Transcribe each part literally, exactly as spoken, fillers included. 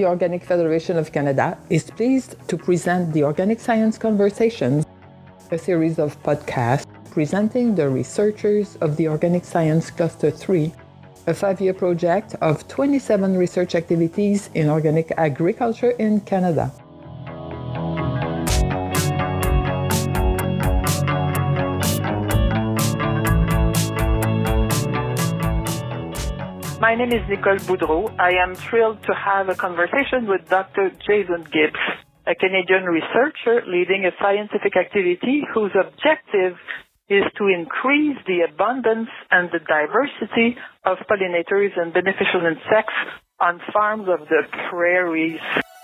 the Organic Federation of Canada is pleased to present the Organic Science Conversations, a series of podcasts presenting the researchers of the Organic Science Cluster three, a five-year project of twenty-seven research activities in organic agriculture in Canada. My name is Nicole Boudreau. I am thrilled to have a conversation with Doctor Jason Gibbs, a Canadian researcher leading a scientific activity whose objective is to increase the abundance and the diversity of pollinators and beneficial insects on farms of the prairies.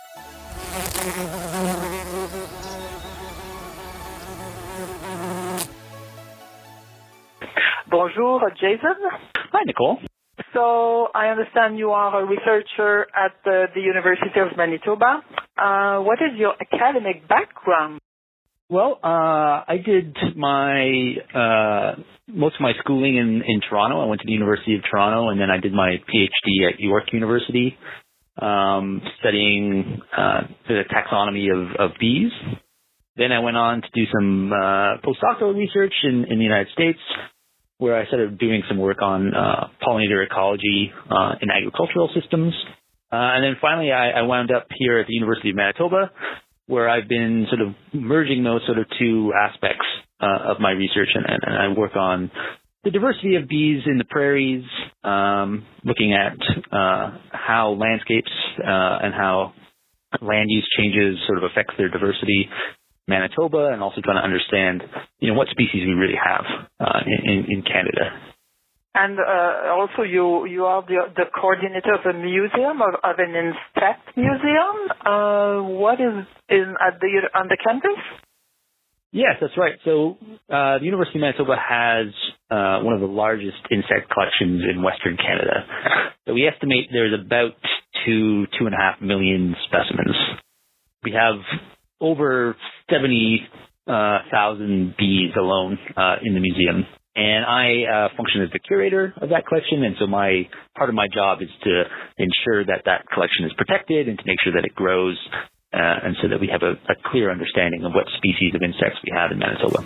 Bonjour, Jason. Hi, Nicole. So I understand you are a researcher at the, the University of Manitoba. Uh, what is your academic background? Well, uh, I did my uh, most of my schooling in, in Toronto. I went to the University of Toronto, and then I did my PhD at York University, um, studying uh, the taxonomy of, of bees. Then I went on to do some uh, postdoctoral research in, in the United States, where I started doing some work on uh, pollinator ecology uh, in agricultural systems. Uh, and then finally, I, I wound up here at the University of Manitoba, where I've been sort of merging those sort of two aspects uh, of my research. And, and I work on the diversity of bees in the prairies, um, looking at uh, how landscapes uh, and how land use changes sort of affects their diversity. Manitoba, and also trying to understand, you know, what species we really have uh, in, in Canada. And uh, also, you you are the, the coordinator of a museum, of, of an insect museum. Uh, what is in at the on the campus? Yes, that's right. So uh, the University of Manitoba has uh, one of the largest insect collections in Western Canada. So we estimate there's about two two and a half million specimens. We have over seventy thousand bees alone uh, in the museum. And I uh, function as the curator of that collection, and so my part of my job is to ensure that that collection is protected and to make sure that it grows, uh, and so that we have a, a clear understanding of what species of insects we have in Manitoba.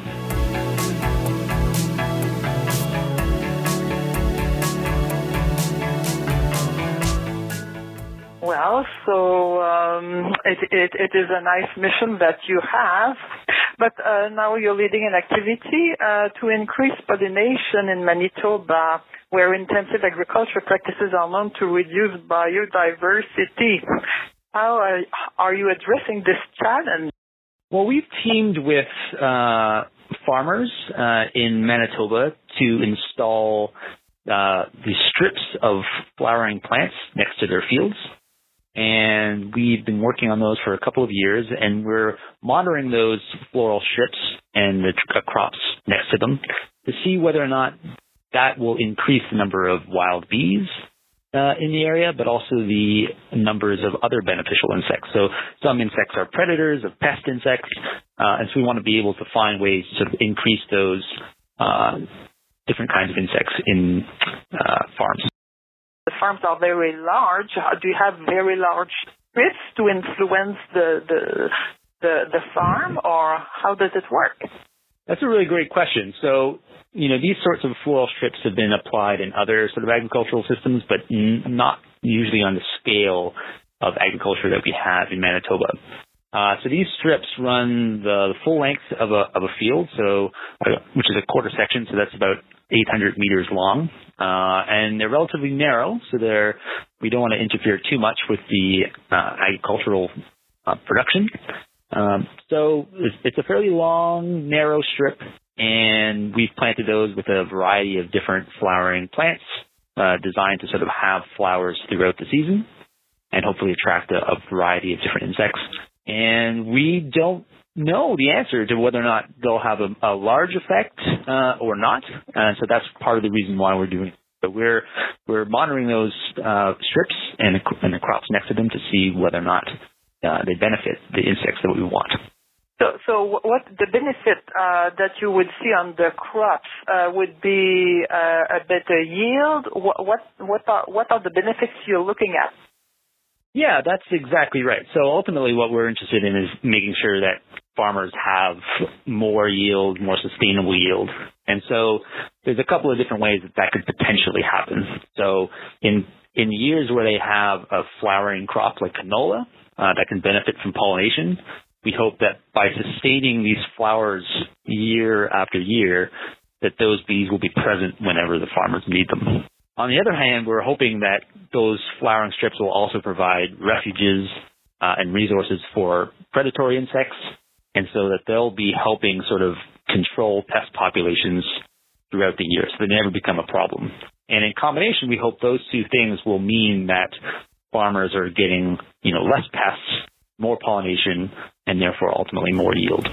Well, so um, it, it, it is a nice mission that you have, but uh, now you're leading an activity uh, to increase pollination in Manitoba, where intensive agriculture practices are known to reduce biodiversity. How are, are you addressing this challenge? Well, we've teamed with uh, farmers uh, in Manitoba to install uh, the strips of flowering plants next to their fields. And we've been working on those for a couple of years, and we're monitoring those floral strips and the uh, crops next to them to see whether or not that will increase the number of wild bees uh, in the area, but also the numbers of other beneficial insects. So some insects are predators of pest insects, uh, and so we want to be able to find ways to sort of increase those uh, different kinds of insects in uh, farms. The farms are very large. Do you have very large strips to influence the, the the the farm, or how does it work? That's a really great question. So, you know, these sorts of floral strips have been applied in other sort of agricultural systems, but n- not usually on the scale of agriculture that we have in Manitoba. Uh, so these strips run the, the full length of a of a field, so uh, which is a quarter section, so that's about eight hundred meters long, uh, and they're relatively narrow, so they're we don't want to interfere too much with the uh, agricultural uh, production. Um, so it's, it's a fairly long, narrow strip, and we've planted those with a variety of different flowering plants uh, designed to sort of have flowers throughout the season and hopefully attract a, a variety of different insects. And we don't know the answer to whether or not they'll have a, a large effect uh, or not. And so that's part of the reason why we're doing it. But we're we're monitoring those uh, strips and the, and the crops next to them to see whether or not uh, they benefit the insects that we want. So, so what the benefit uh, that you would see on the crops uh, would be uh, a better yield? What what what are what are the benefits you're looking at? Yeah, that's exactly right. So ultimately what we're interested in is making sure that farmers have more yield, more sustainable yield. And so there's a couple of different ways that that could potentially happen. So in in years where they have a flowering crop like canola uh, that can benefit from pollination, we hope that by sustaining these flowers year after year, that those bees will be present whenever the farmers need them. On the other hand, we're hoping that those flowering strips will also provide refuges uh, and resources for predatory insects, and so that they'll be helping sort of control pest populations throughout the year, so they never become a problem. And in combination, we hope those two things will mean that farmers are getting, you know, less pests, more pollination, and therefore ultimately more yield.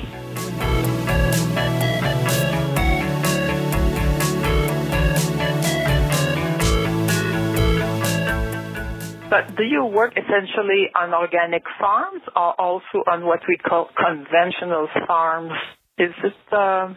But do you work essentially on organic farms or also on what we call conventional farms? Is it... Uh...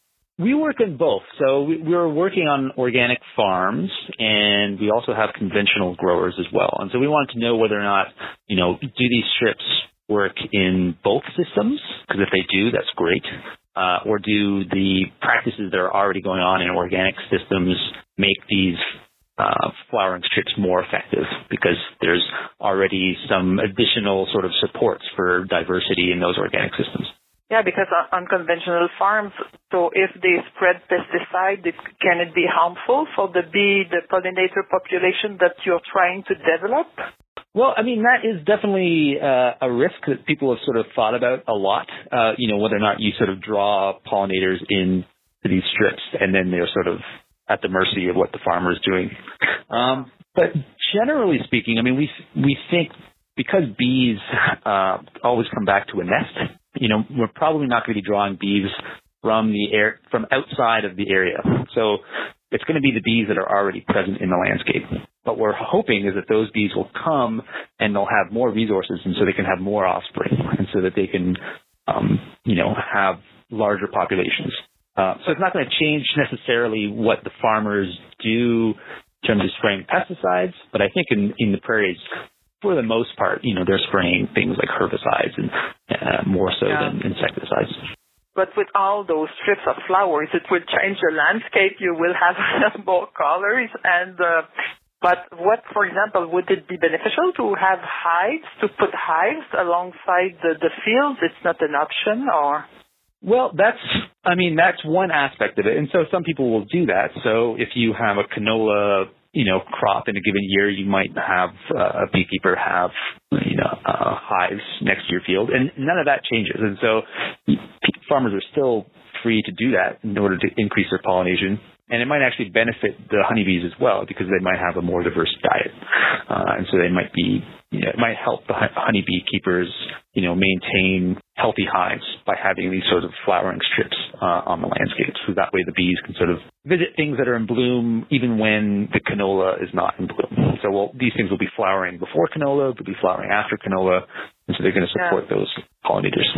We work in both. So we, we're working on organic farms, and we also have conventional growers as well. And so we wanted to know whether or not, you know, do these strips work in both systems? Because if they do, that's great. Uh, or do the practices that are already going on in organic systems make these Uh, flowering strips more effective because there's already some additional sort of supports for diversity in those organic systems? Yeah, because on, on conventional farms, so if they spread pesticide, it, can it be harmful for the bee, the pollinator population that you're trying to develop? Well, I mean, that is definitely uh, a risk that people have sort of thought about a lot, uh, you know, whether or not you sort of draw pollinators in to these strips and then they're sort of at the mercy of what the farmer is doing. Um, but generally speaking, I mean, we we think because bees uh, always come back to a nest, you know, we're probably not going to be drawing bees from the air from outside of the area. So it's going to be the bees that are already present in the landscape. What we're hoping is that those bees will come and they'll have more resources, and so they can have more offspring, and so that they can, um, you know, have larger populations. Uh, so it's not going to change necessarily what the farmers do in terms of spraying pesticides, but I think in, in the prairies, for the most part, you know, they're spraying things like herbicides and uh, more so yeah. than insecticides. But with all those strips of flowers, it will change the landscape. You will have more colors. And uh, but what, for example, would it be beneficial to have hives, to put hives alongside the, the fields? It's not an option, or? Well, that's, I mean, that's one aspect of it. And so some people will do that. So if you have a canola, you know, crop in a given year, you might have uh, a beekeeper have, you know, uh, hives next to your field. And none of that changes. And so farmers are still free to do that in order to increase their pollination. And it might actually benefit the honeybees as well because they might have a more diverse diet. Uh, and so they might be, you know, it might help the honeybee keepers, you know, maintain healthy hives by having these sort of flowering strips uh, on the landscape. So that way the bees can sort of visit things that are in bloom even when the canola is not in bloom. So well, these things will be flowering before canola, they'll be flowering after canola, and so they're going to support yeah. those pollinators.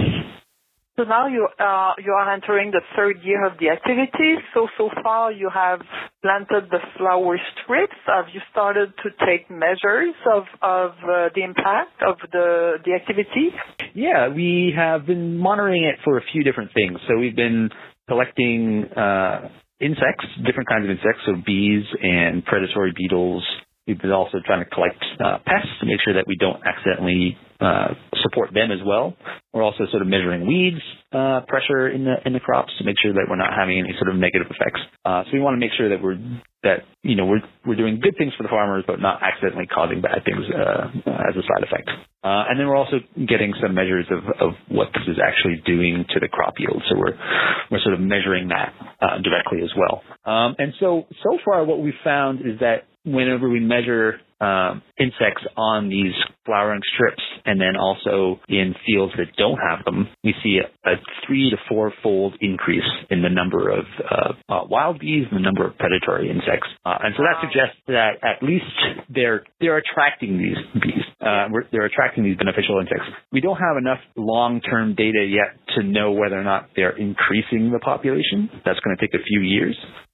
So now you uh, you are entering the third year of the activity. So, so far you have planted the flower strips. Have you started to take measures of, of uh, the impact of the, the activity? Yeah, we have been monitoring it for a few different things. So we've been collecting uh, insects, different kinds of insects, so bees and predatory beetles. We've been also trying to collect uh, pests to make sure that we don't accidentally uh, support them as well. We're also sort of measuring weeds uh, pressure in the in the crops to make sure that we're not having any sort of negative effects. Uh, so we want to make sure that we're that you know we're we're doing good things for the farmers, but not accidentally causing bad things uh, as a side effect. Uh, and then we're also getting some measures of, of what this is actually doing to the crop yield. So we're we're sort of measuring that uh, directly as well. Um, and so so far, what we've found is that whenever we measure um, insects on these flowering strips and then also in fields that don't have them, we see a, a three to four fold increase in the number of uh, uh, wild bees and the number of predatory insects. Uh, and so that suggests that at least they're they're attracting these bees. Uh, we're, they're attracting these beneficial insects. We don't have enough long-term data yet to know whether or not they're increasing the population. That's going to take a few years.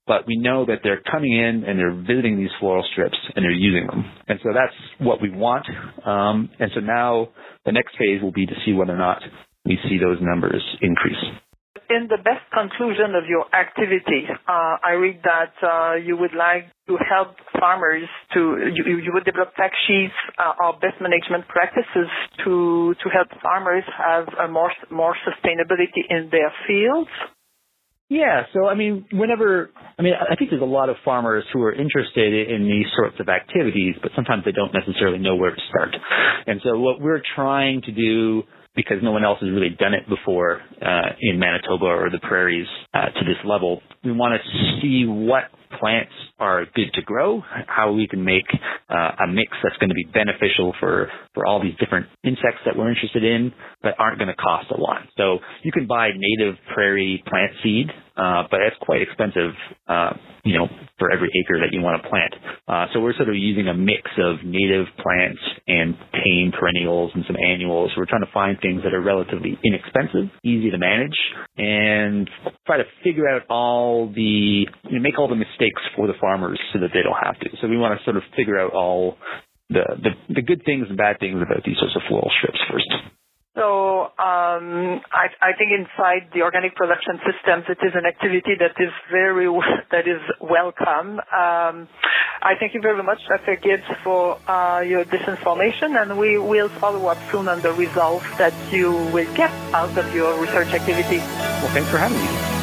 but we know that they're coming in and they're visiting these floral strips and they're using them. And so that's what we want. Um, and so now the next phase will be to see whether or not we see those numbers increase. In the best conclusion of your activity, uh, I read that uh, you would like to help farmers to, you, you would develop fact sheets uh, or best management practices to to help farmers have a more more sustainability in their fields. Yeah, so I mean, whenever, I mean, I think there's a lot of farmers who are interested in these sorts of activities, but sometimes they don't necessarily know where to start. And so what we're trying to do, because no one else has really done it before uh, in Manitoba or the prairies uh, to this level, we want to see what plants are good to grow, how we can make uh, a mix that's going to be beneficial for, for all these different insects that we're interested in, but aren't going to cost a lot. So you can buy native prairie plant seed, uh, but it's quite expensive, uh, you know, for every acre that you want to plant. Uh, so we're sort of using a mix of native plants and tame perennials and some annuals. We're trying to find things that are relatively inexpensive, easy to manage, and try to figure out all the, you know, make all the mistakes for the farmers so that they don't have to. So we want to sort of figure out all the, the, the good things and bad things about these sorts of floral strips first. So um, I, I think inside the organic production systems, it is an activity that is very that is welcome. Um, I thank you very much, Doctor Gibbs, for uh, your this information, and we will follow up soon on the results that you will get out of your research activity. Well, thanks for having me.